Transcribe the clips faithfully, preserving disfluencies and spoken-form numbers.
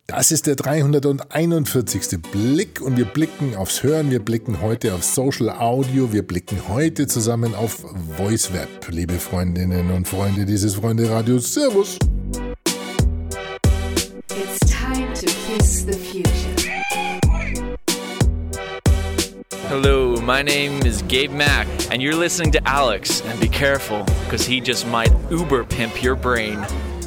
Das ist der dreihunderteinundvierzigste Blick und wir blicken aufs Hören, wir blicken heute auf Social Audio, wir blicken heute zusammen auf VoiceWeb, liebe Freundinnen und Freunde dieses Freunde-Radios. Servus! It's time to kiss the future. Hello, my name is Gabe Mack, and you're listening to Alex. And be careful, because he just might Uber pimp your brain.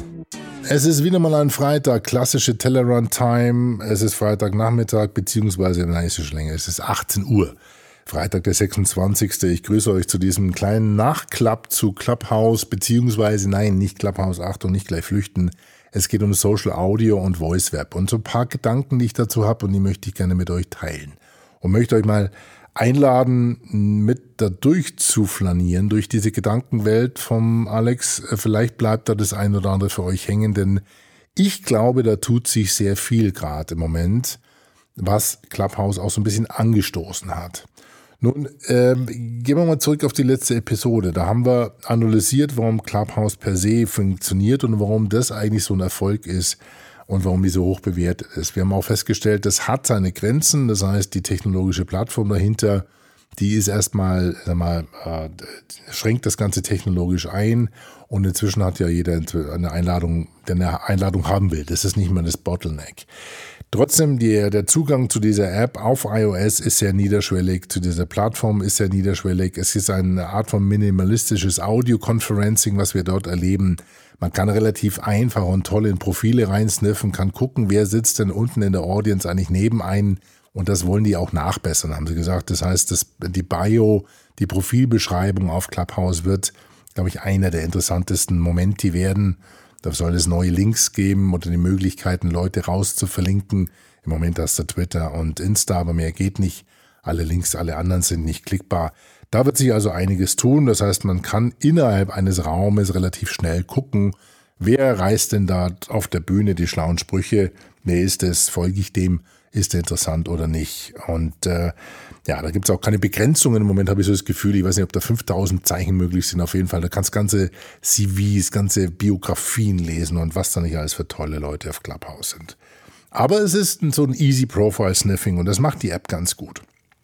Es ist wieder mal ein Freitag, klassische Telerun-Time. Es ist Freitagnachmittag, beziehungsweise, nein, ist es schon länger, es ist achtzehn Uhr. Freitag, der sechsundzwanzigste Ich grüße euch zu diesem kleinen Nachklapp zu Clubhouse, beziehungsweise, nein, nicht Clubhouse, Achtung, nicht gleich flüchten. Es geht um Social Audio und VoiceWeb und so ein paar Gedanken, die ich dazu habe und die möchte ich gerne mit euch teilen. Und möchte euch mal einladen, mit da durchzuflanieren, durch diese Gedankenwelt vom Alex. Vielleicht bleibt da das ein oder andere für euch hängen, denn ich glaube, da tut sich sehr viel gerade im Moment, was Clubhouse auch so ein bisschen angestoßen hat. Nun, ähm, gehen wir mal zurück auf die letzte Episode. Da haben wir analysiert, warum Clubhouse per se funktioniert und warum das eigentlich so ein Erfolg ist. Und warum die so hoch bewertet ist. Wir haben auch festgestellt, das hat seine Grenzen. Das heißt, die technologische Plattform dahinter, die ist erstmal, sag mal, äh, schränkt das Ganze technologisch ein. Und inzwischen hat ja jeder eine Einladung, der eine Einladung haben will. Das ist nicht mehr das Bottleneck. Trotzdem, die, der Zugang zu dieser App auf iOS ist sehr niederschwellig, zu dieser Plattform ist sehr niederschwellig. Es ist eine Art von minimalistisches Audio-Conferencing, was wir dort erleben. Man kann relativ einfach und toll in Profile reinsniffen, kann gucken, wer sitzt denn unten in der Audience eigentlich neben einen. Und das wollen die auch nachbessern, haben sie gesagt. Das heißt, das, die Bio, die Profilbeschreibung auf Clubhouse wird, glaube ich, einer der interessantesten Momente werden. Da soll es neue Links geben oder die Möglichkeiten, Leute raus zu verlinken. Im Moment hast du Twitter und Insta, aber mehr geht nicht. Alle Links, alle anderen sind nicht klickbar. Da wird sich also einiges tun. Das heißt, man kann innerhalb eines Raumes relativ schnell gucken, wer reißt denn da auf der Bühne die schlauen Sprüche, wer ist es, folge ich dem, ist der interessant oder nicht. Und äh, ja, da gibt es auch keine Begrenzungen. Im Moment habe ich so das Gefühl, ich weiß nicht, ob da fünftausend Zeichen möglich sind. Auf jeden Fall, da kannst du ganze C Vs, ganze Biografien lesen und was da nicht alles für tolle Leute auf Clubhouse sind. Aber es ist so ein Easy Profile Sniffing und das macht die App ganz gut.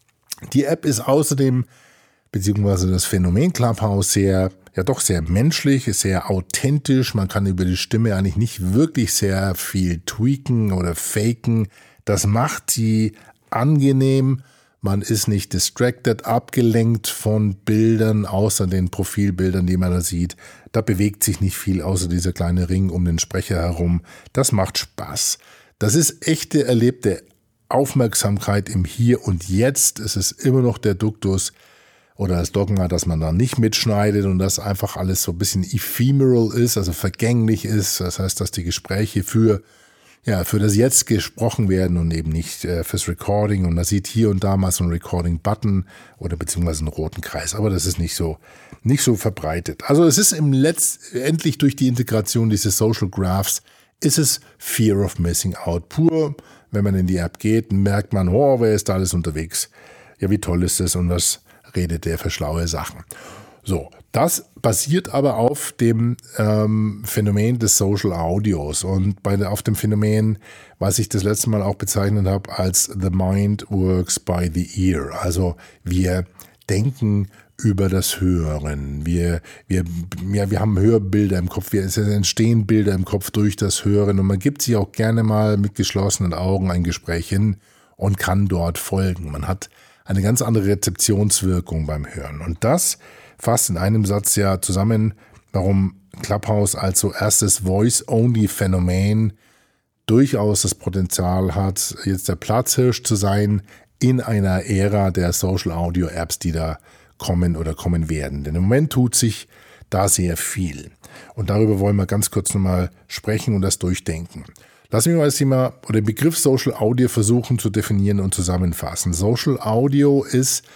Die App ist außerdem, beziehungsweise das Phänomen Clubhouse, sehr, ja doch sehr menschlich, ist sehr authentisch. Man kann über die Stimme eigentlich nicht wirklich sehr viel tweaken oder faken. Das macht sie angenehm. Man ist nicht distracted, abgelenkt von Bildern, außer den Profilbildern, die man da sieht. Da bewegt sich nicht viel, außer dieser kleine Ring um den Sprecher herum. Das macht Spaß. Das ist echte, erlebte Aufmerksamkeit im Hier und Jetzt. Es ist immer noch der Duktus oder das Dogma, dass man da nicht mitschneidet und dass einfach alles so ein bisschen ephemeral ist, also vergänglich ist. Das heißt, dass die Gespräche für, ja, für das Jetzt gesprochen werden und eben nicht äh, fürs Recording. Und man sieht hier und da mal so einen Recording-Button oder beziehungsweise einen roten Kreis. Aber das ist nicht so, nicht so verbreitet. Also es ist im letztendlich durch die Integration dieses Social Graphs ist es Fear of Missing Out pur. Wenn man in die App geht, merkt man, oh, wer ist da alles unterwegs? Ja, wie toll ist das und was redet der für schlaue Sachen? So, das basiert aber auf dem ähm, Phänomen des Social Audios und bei, auf dem Phänomen, was ich das letzte Mal auch bezeichnet habe, als The Mind Works by the Ear. Also wir denken über das Hören. Wir, wir, ja, wir haben Hörbilder im Kopf, wir, es entstehen Bilder im Kopf durch das Hören und man gibt sich auch gerne mal mit geschlossenen Augen ein Gespräch hin und kann dort folgen. Man hat eine ganz andere Rezeptionswirkung beim Hören. Und das fasst in einem Satz ja zusammen, warum Clubhouse als so erstes Voice-Only-Phänomen durchaus das Potenzial hat, jetzt der Platzhirsch zu sein in einer Ära der Social-Audio-Apps, die da kommen oder kommen werden. Denn im Moment tut sich da sehr viel. Und darüber wollen wir ganz kurz nochmal sprechen und das durchdenken. Lass mich mal das Thema oder den Begriff Social Audio versuchen zu definieren und zusammenfassen. Social Audio ist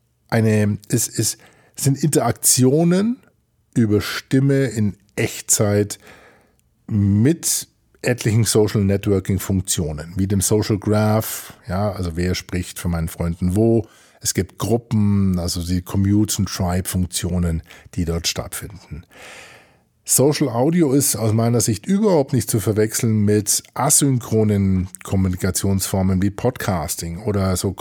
eine, ist, ist, sind Interaktionen über Stimme in Echtzeit mit etlichen Social Networking Funktionen, wie dem Social Graph, ja, also wer spricht von meinen Freunden wo. Es gibt Gruppen, also die Commutes und Tribe-Funktionen, die dort stattfinden. Social Audio ist aus meiner Sicht überhaupt nicht zu verwechseln mit asynchronen Kommunikationsformen wie Podcasting oder so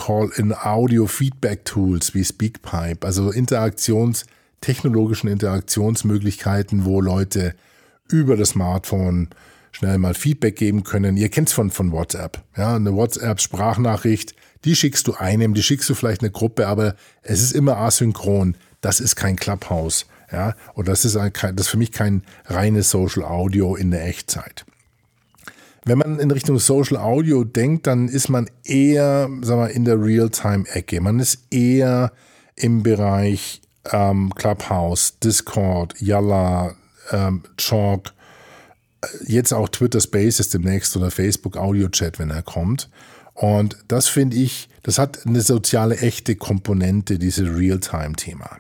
Call-in-Audio-Feedback-Tools wie Speakpipe, also Interaktions, technologischen Interaktionsmöglichkeiten, wo Leute über das Smartphone schnell mal Feedback geben können. Ihr kennt es von, von WhatsApp. Ja, eine WhatsApp-Sprachnachricht, die schickst du einem, die schickst du vielleicht eine Gruppe, aber es ist immer asynchron. Das ist kein Clubhouse. Ja, und das ist, ein, das ist für mich kein reines Social Audio in der Echtzeit. Wenn man in Richtung Social Audio denkt, dann ist man eher, sagen wir, in der Realtime-Ecke. Man ist eher im Bereich ähm, Clubhouse, Discord, Yalla, ähm, Chalk, jetzt auch Twitter Spaces demnächst oder Facebook Audio Chat, wenn er kommt. Und das finde ich, das hat eine soziale, echte Komponente, diese Realtime-Thema.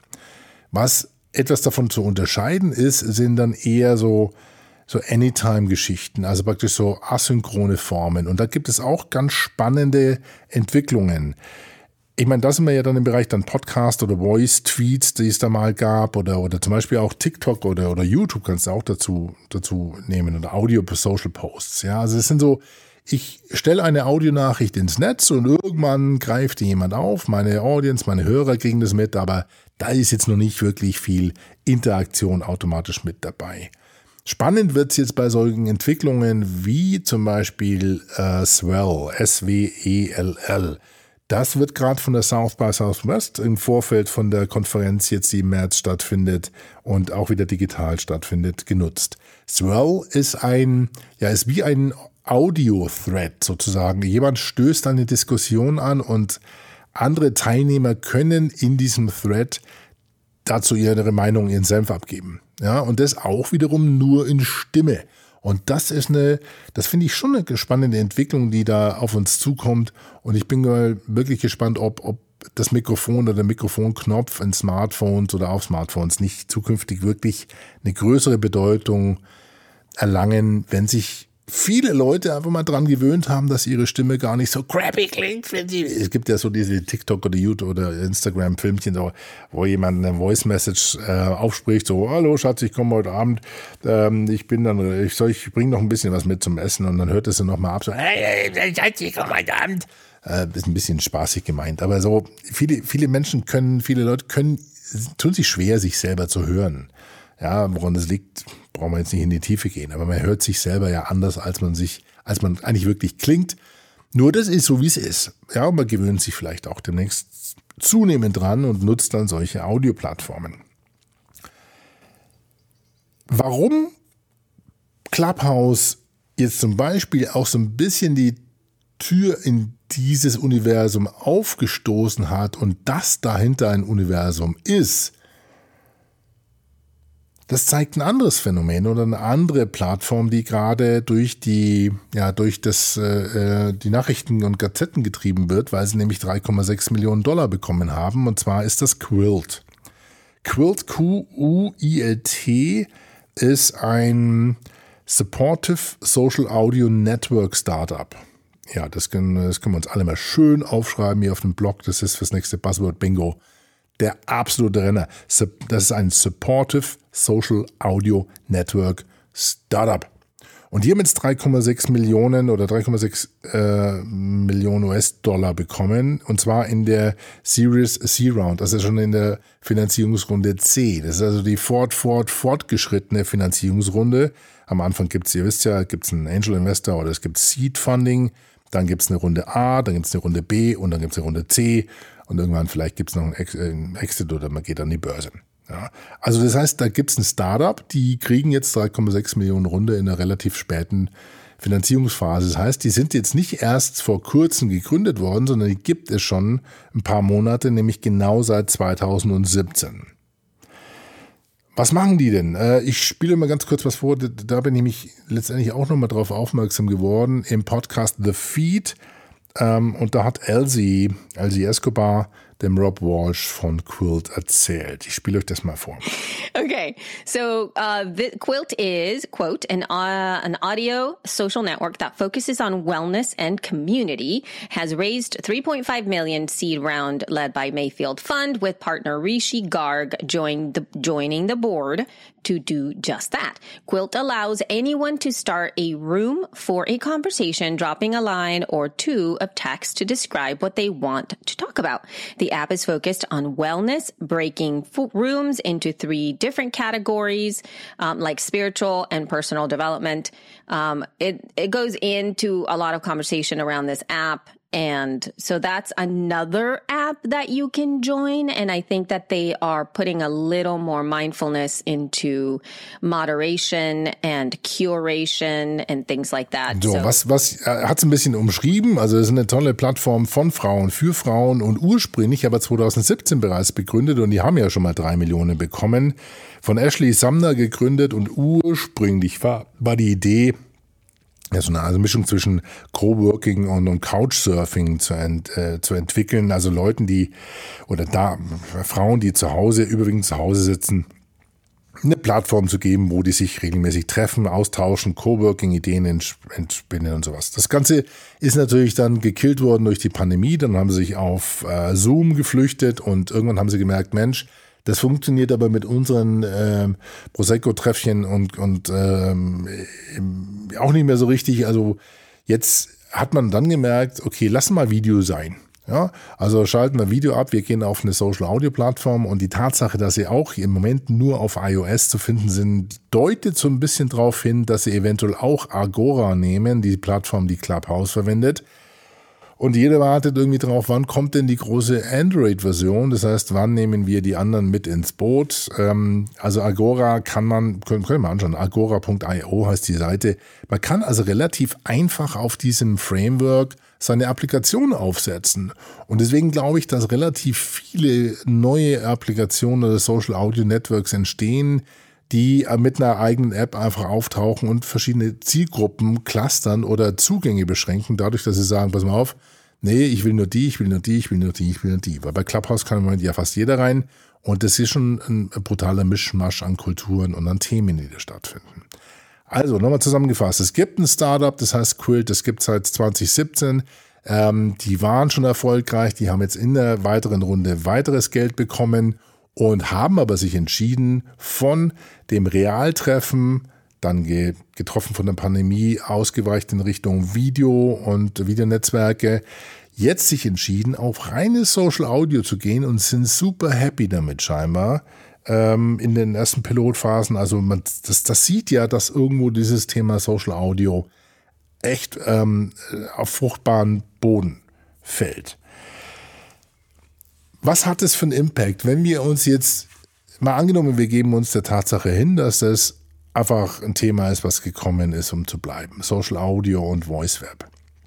Was etwas davon zu unterscheiden ist, sind dann eher so, so Anytime-Geschichten, also praktisch so asynchrone Formen. Und da gibt es auch ganz spannende Entwicklungen. Ich meine, da sind wir ja dann im Bereich dann Podcast oder Voice-Tweets, die es da mal gab, oder, oder zum Beispiel auch TikTok oder, oder YouTube kannst du auch dazu, dazu nehmen, oder Audio-Social-Posts. Ja, also es sind so, ich stelle eine Audionachricht ins Netz und irgendwann greift die jemand auf, meine Audience, meine Hörer kriegen das mit, aber da ist jetzt noch nicht wirklich viel Interaktion automatisch mit dabei. Spannend wird es jetzt bei solchen Entwicklungen wie zum Beispiel äh, Swell, S W E L L. Das wird gerade von der South by Southwest im Vorfeld von der Konferenz jetzt, die im März stattfindet und auch wieder digital stattfindet, genutzt. Swell ist ein, ja, ist wie ein Audio-Thread sozusagen. Jemand stößt eine Diskussion an und andere Teilnehmer können in diesem Thread dazu ihre Meinung, ihren Senf abgeben. Ja, und das auch wiederum nur in Stimme. Und das ist eine, das finde ich schon eine spannende Entwicklung, die da auf uns zukommt. Und ich bin wirklich gespannt, ob, ob das Mikrofon oder der Mikrofonknopf in Smartphones oder auf Smartphones nicht zukünftig wirklich eine größere Bedeutung erlangen, wenn sich viele Leute einfach mal dran gewöhnt haben, dass ihre Stimme gar nicht so crappy klingt, wenn sie. Es gibt ja so diese TikTok oder YouTube oder Instagram-Filmchen, wo jemand eine Voice-Message äh, aufspricht, so, hallo Schatz, ich komme heute Abend, ähm, ich bin dann, ich soll, ich bringe noch ein bisschen was mit zum Essen und dann hört es dann nochmal ab, so, hey, hey, Schatz, ich komme heute Abend. Äh, ist ein bisschen spaßig gemeint, aber so, viele, viele Menschen können, viele Leute können, tun sich schwer, sich selber zu hören. Ja, woran das liegt, brauchen wir jetzt nicht in die Tiefe gehen. Aber man hört sich selber ja anders, als man sich, als man eigentlich wirklich klingt. Nur das ist so, wie es ist. Ja, und man gewöhnt sich vielleicht auch demnächst zunehmend dran und nutzt dann solche Audioplattformen. Warum Clubhouse jetzt zum Beispiel auch so ein bisschen die Tür in dieses Universum aufgestoßen hat und das dahinter ein Universum ist, das zeigt ein anderes Phänomen oder eine andere Plattform, die gerade durch die, ja, durch das, äh, die Nachrichten und Gazetten getrieben wird, weil sie nämlich drei Komma sechs Millionen Dollar bekommen haben. Und zwar ist das Qwilt. Qwilt, Q U I L T, ist ein Supportive Social Audio Network Startup. Ja, das können, das können wir uns alle mal schön aufschreiben hier auf dem Blog. Das ist fürs nächste Buzzword Bingo der absolute Renner. Das ist ein Supportive Social Audio Network Startup. Und die haben jetzt drei Komma sechs Millionen oder drei Komma sechs äh, Millionen U S-Dollar bekommen. Und zwar in der Series C Round, also schon in der Finanzierungsrunde C. Das ist also die fort, fort, fortgeschrittene Finanzierungsrunde. Am Anfang gibt es, ihr wisst ja, gibt es einen Angel Investor oder es gibt Seed Funding. Dann gibt es eine Runde A, dann gibt es eine Runde B und dann gibt es eine Runde C. Und irgendwann vielleicht gibt es noch einen Exit oder man geht an die Börse. Ja. Also das heißt, da gibt es ein Startup, die kriegen jetzt drei Komma sechs Millionen Runde in einer relativ späten Finanzierungsphase. Das heißt, die sind jetzt nicht erst vor kurzem gegründet worden, sondern die gibt es schon ein paar Monate, nämlich genau seit zweitausendsiebzehn. Was machen die denn? Ich spiele mal ganz kurz was vor, da bin ich mich letztendlich auch nochmal drauf aufmerksam geworden im Podcast The Feed. Und da hat Elsie, Elsie Escobar dem Rob Walsh von Quilt erzählt. Ich spiele euch das mal vor. Okay, so uh, the, Quilt is, quote, an, uh, an audio social network that focuses on wellness and community, has raised three point five million seed round led by Mayfield Fund with partner Rishi Garg join the, joining the board to do just that. Quilt allows anyone to start a room for a conversation, dropping a line or two of text to describe what they want to talk about. The app is focused on wellness, breaking f- rooms into three different categories, um, like spiritual and personal development. Um, it, it goes into a lot of conversation around this app. And so that's another app that you can join. And I think that they are putting a little more mindfulness into moderation and curation and things like that. So, so. was, was hat es ein bisschen umschrieben? Also es ist eine tolle Plattform von Frauen, für Frauen und ursprünglich aber zwanzig siebzehn bereits begründet und die haben ja schon mal drei Millionen bekommen. Von Ashley Sumner gegründet und ursprünglich war, war die Idee, ja, so eine also Mischung zwischen Coworking und, und Couchsurfing zu, ent, äh, zu entwickeln. Also Leuten, die, oder da, Frauen, die zu Hause, überwiegend zu Hause sitzen, eine Plattform zu geben, wo die sich regelmäßig treffen, austauschen, Coworking-Ideen entspinnen und sowas. Das Ganze ist natürlich dann gekillt worden durch die Pandemie. Dann haben sie sich auf äh, Zoom geflüchtet und irgendwann haben sie gemerkt, Mensch, das funktioniert aber mit unseren äh, Prosecco-Treffchen und, und ähm, auch nicht mehr so richtig. Also jetzt hat man dann gemerkt, okay, lass mal Video sein. Ja, also schalten wir Video ab, wir gehen auf eine Social-Audio-Plattform und die Tatsache, dass sie auch im Moment nur auf iOS zu finden sind, deutet so ein bisschen darauf hin, dass sie eventuell auch Agora nehmen, die Plattform, die Clubhouse verwendet. Und jeder wartet irgendwie drauf, wann kommt denn die große Android-Version? Das heißt, wann nehmen wir die anderen mit ins Boot? Ähm, also Agora kann man, können, können wir anschauen, agora punkt io heißt die Seite. Man kann also relativ einfach auf diesem Framework seine Applikation aufsetzen. Und deswegen glaube ich, dass relativ viele neue Applikationen oder Social Audio Networks entstehen, die mit einer eigenen App einfach auftauchen und verschiedene Zielgruppen clustern oder Zugänge beschränken, dadurch, dass sie sagen, pass mal auf, nee, ich will nur die, ich will nur die, ich will nur die, ich will nur die. Weil bei Clubhouse kann man ja fast jeder rein und das ist schon ein brutaler Mischmasch an Kulturen und an Themen, die da stattfinden. Also, nochmal zusammengefasst, es gibt ein Startup, das heißt Quilt, das gibt es seit zwanzig siebzehn, ähm, die waren schon erfolgreich, die haben jetzt in der weiteren Runde weiteres Geld bekommen und haben aber sich entschieden, von dem Realtreffen, dann ge- getroffen von der Pandemie, ausgeweicht in Richtung Video und Videonetzwerke, jetzt sich entschieden, auf reines Social Audio zu gehen und sind super happy damit scheinbar ähm, in den ersten Pilotphasen. Also man, das, das sieht ja, dass irgendwo dieses Thema Social Audio echt ähm, auf fruchtbaren Boden fällt. Was hat es für einen Impact, wenn wir uns jetzt, mal angenommen, wir geben uns der Tatsache hin, dass das einfach ein Thema ist, was gekommen ist, um zu bleiben. Social Audio und Voice Web.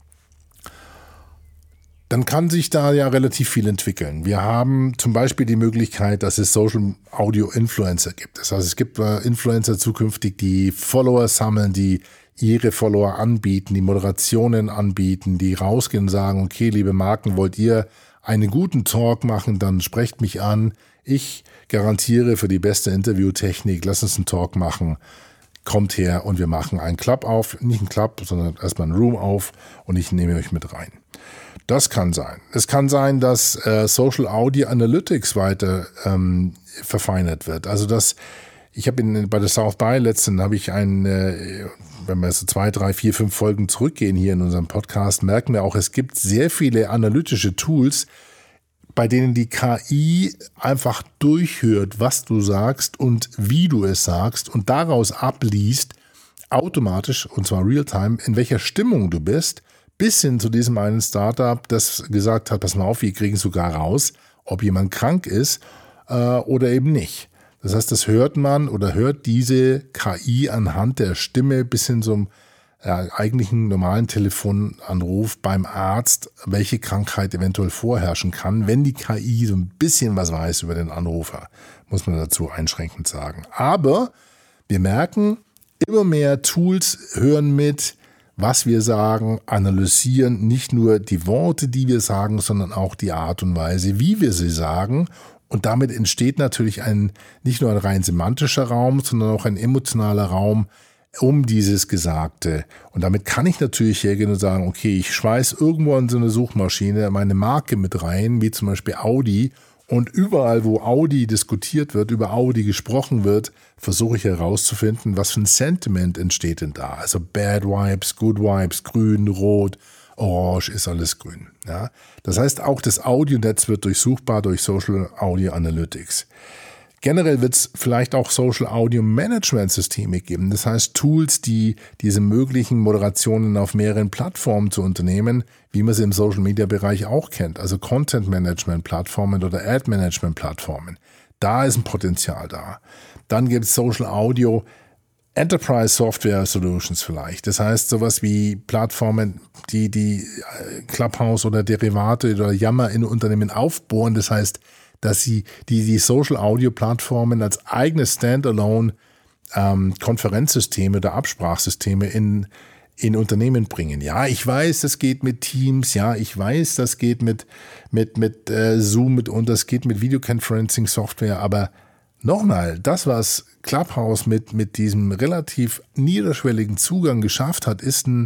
Dann kann sich da ja relativ viel entwickeln. Wir haben zum Beispiel die Möglichkeit, dass es Social Audio Influencer gibt. Das heißt, es gibt Influencer zukünftig, die Follower sammeln, die ihre Follower anbieten, die Moderationen anbieten, die rausgehen und sagen, okay, liebe Marken, wollt ihr einen guten Talk machen, dann sprecht mich an. Ich garantiere für die beste Interviewtechnik, lasst uns einen Talk machen. Kommt her und wir machen einen Club auf. Nicht einen Club, sondern erstmal einen Room auf und ich nehme euch mit rein. Das kann sein. Es kann sein, dass äh, Social Audio Analytics weiter ähm, verfeinert wird. Also dass ich habe bei der South by letzten habe ich einen, äh, wenn wir so zwei, drei, vier, fünf Folgen zurückgehen hier in unserem Podcast, merken wir auch, es gibt sehr viele analytische Tools, bei denen die K I einfach durchhört, was du sagst und wie du es sagst und daraus abliest, automatisch, und zwar real-time, in welcher Stimmung du bist, bis hin zu diesem einen Startup, das gesagt hat, pass mal auf, wir kriegen sogar raus, ob jemand krank ist äh, oder eben nicht. Das heißt, das hört man oder hört diese K I anhand der Stimme bis hin zum ja, eigentlichen normalen Telefonanruf beim Arzt, welche Krankheit eventuell vorherrschen kann, wenn die K I so ein bisschen was weiß über den Anrufer, muss man dazu einschränkend sagen. Aber wir merken, immer mehr Tools hören mit, was wir sagen, analysieren nicht nur die Worte, die wir sagen, sondern auch die Art und Weise, wie wir sie sagen. Und damit entsteht natürlich ein, nicht nur ein rein semantischer Raum, sondern auch ein emotionaler Raum um dieses Gesagte. Und damit kann ich natürlich hergehen und sagen, okay, ich schmeiß irgendwo in so eine Suchmaschine meine Marke mit rein, wie zum Beispiel Audi. Und überall, wo Audi diskutiert wird, über Audi gesprochen wird, versuche ich herauszufinden, was für ein Sentiment entsteht denn da. Also Bad Vibes, Good Vibes, Grün, Rot, Orange ist alles grün. Ja? Das heißt, auch das Audio-Netz wird durchsuchbar durch Social Audio Analytics. Generell wird es vielleicht auch Social Audio Management Systeme geben. Das heißt Tools, die diese möglichen Moderationen auf mehreren Plattformen zu unternehmen, wie man sie im Social Media Bereich auch kennt. Also Content Management Plattformen oder Ad Management Plattformen. Da ist ein Potenzial da. Dann gibt es Social Audio Enterprise Software Solutions vielleicht. Das heißt sowas wie Plattformen, die die Clubhouse oder Derivate oder Yammer in Unternehmen aufbohren. Das heißt, dass sie die, die Social-Audio-Plattformen als eigene Standalone ähm, Konferenzsysteme oder Absprachsysteme in, in Unternehmen bringen. Ja, ich weiß, das geht mit Teams, ja, ich weiß, das geht mit, mit, mit äh, Zoom mit und das geht mit Videoconferencing-Software, aber nochmal, das, was Clubhouse mit, mit diesem relativ niederschwelligen Zugang geschafft hat, ist ein,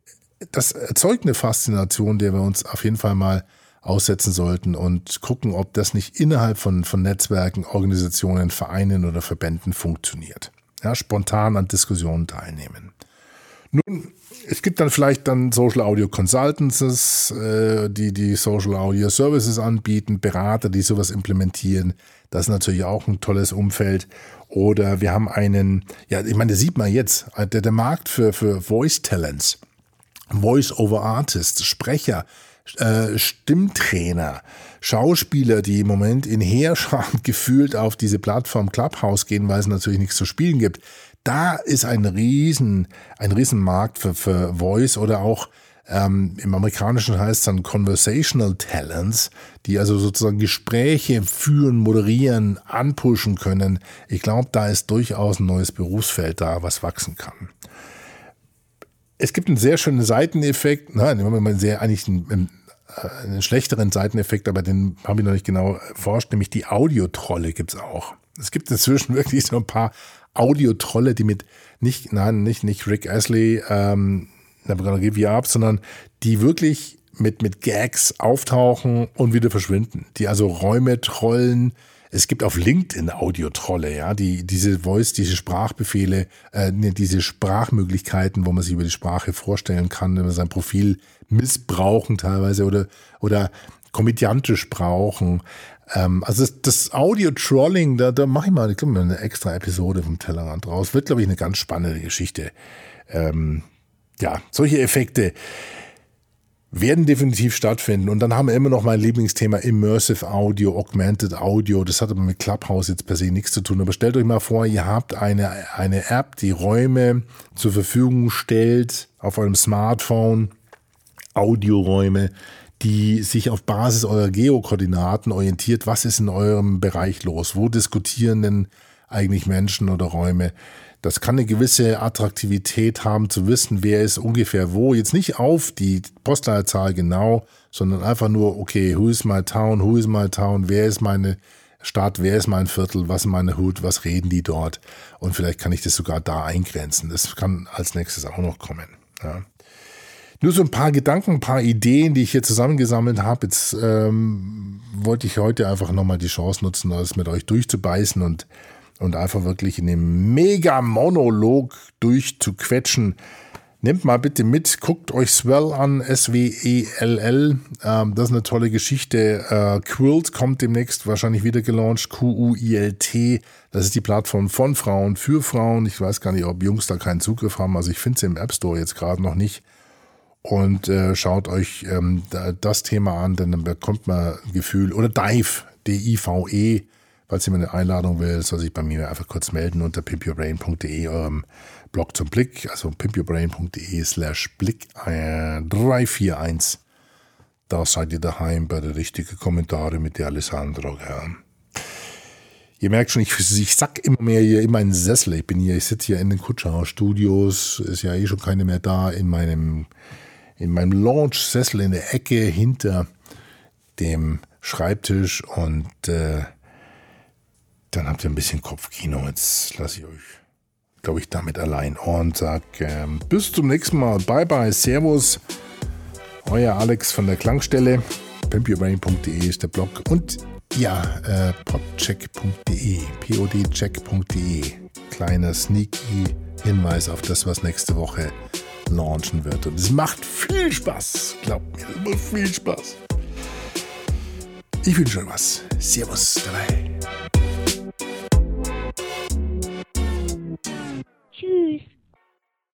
das erzeugt eine Faszination, der wir uns auf jeden Fall mal aussetzen sollten und gucken, ob das nicht innerhalb von, von Netzwerken, Organisationen, Vereinen oder Verbänden funktioniert. Ja, spontan an Diskussionen teilnehmen. Nun, es gibt dann vielleicht dann Social Audio Consultants, äh, die die Social Audio Services anbieten, Berater, die sowas implementieren. Das ist natürlich auch ein tolles Umfeld. Oder wir haben einen, ja, ich meine, das sieht man jetzt, der, der Markt für, für Voice Talents, Voice over Artists, Sprecher, Äh, Stimmtrainer, Schauspieler, die im Moment in Heerscharen gefühlt auf diese Plattform Clubhouse gehen, weil es natürlich nichts zu spielen gibt. Da ist ein riesen, ein riesen Markt für, für Voice oder auch ähm, im Amerikanischen heißt es dann Conversational Talents, die also sozusagen Gespräche führen, moderieren, anpushen können. Ich glaube, da ist durchaus ein neues Berufsfeld da, was wachsen kann. Es gibt einen sehr schönen Seiteneffekt, nein, einen sehr, eigentlich einen, einen schlechteren Seiteneffekt, aber den habe ich noch nicht genau erforscht, nämlich die Audiotrolle gibt es auch. Es gibt inzwischen wirklich so ein paar Audiotrolle, die mit, nicht, nein, nicht, nicht Rick Astley, ähm, Never Gonna Give You Up, sondern die wirklich mit, mit Gags auftauchen und wieder verschwinden. Die also Räume trollen. Es gibt auf LinkedIn Audiotrolle, ja, die diese Voice, diese Sprachbefehle, äh, diese Sprachmöglichkeiten, wo man sich über die Sprache vorstellen kann, wenn man sein Profil missbrauchen teilweise oder oder komödiantisch brauchen. Ähm, also das, das Audio-Trolling, da, da mache ich mal, ich glaube, eine extra Episode vom Tellerrand raus. Wird, glaube ich, eine ganz spannende Geschichte. Ähm, ja, solche Effekte werden definitiv stattfinden. Und dann haben wir immer noch mein Lieblingsthema Immersive Audio, Augmented Audio. Das hat aber mit Clubhouse jetzt per se nichts zu tun. Aber stellt euch mal vor, ihr habt eine, eine App, die Räume zur Verfügung stellt auf eurem Smartphone, Audioräume, die sich auf Basis eurer Geokoordinaten orientiert. Was ist in eurem Bereich los? Wo diskutieren denn eigentlich Menschen oder Räume? Das kann eine gewisse Attraktivität haben, zu wissen, wer ist ungefähr wo. Jetzt nicht auf die Postleitzahl genau, sondern einfach nur, okay, who is my town, who is my town, wer ist meine Stadt, wer ist mein Viertel, was ist meine Hut, was reden die dort? Und vielleicht kann ich das sogar da eingrenzen. Das kann als nächstes auch noch kommen. Ja. Nur so ein paar Gedanken, ein paar Ideen, die ich hier zusammengesammelt habe. Jetzt ähm, wollte ich heute einfach nochmal die Chance nutzen, das mit euch durchzubeißen und und einfach wirklich in dem Mega-Monolog durchzuquetschen. Nehmt mal bitte mit, guckt euch Swell an, S W E L L. Ähm, das ist eine tolle Geschichte. Äh, Quilt kommt demnächst wahrscheinlich wieder gelauncht, Q U I L T. Das ist die Plattform von Frauen für Frauen. Ich weiß gar nicht, ob Jungs da keinen Zugriff haben. Also ich finde sie im App Store jetzt gerade noch nicht. Und äh, schaut euch ähm, das Thema an, denn dann bekommt man ein Gefühl. Oder Dive, D I V E. Falls jemand eine Einladung will, soll sich bei mir einfach kurz melden unter pimp your brain punkt de, eurem Blog zum Blick, also pimp your brain punkt de slash blick drei vier eins. Da seid ihr daheim bei der richtigen Kommentare mit der Alessandro. Ja. Ihr merkt schon, ich, ich sack immer mehr hier in meinen Sessel. Ich bin hier, ich sitze hier in den Kutscherhaus-Studios, ist ja eh schon keine mehr da, in meinem, in meinem Lounge-Sessel in der Ecke hinter dem Schreibtisch und äh, dann habt ihr ein bisschen Kopfkino. Jetzt lasse ich euch, glaube ich, damit allein und sag ähm, bis zum nächsten Mal. Bye bye, Servus. Euer Alex von der Klangstelle. pimp your brain punkt de ist der Blog und ja, äh, podcheck punkt de, podcheck punkt de. Kleiner sneaky Hinweis auf das, was nächste Woche launchen wird. Und es macht viel Spaß. Glaubt mir, es macht viel Spaß. Ich wünsche euch was. Servus dabei.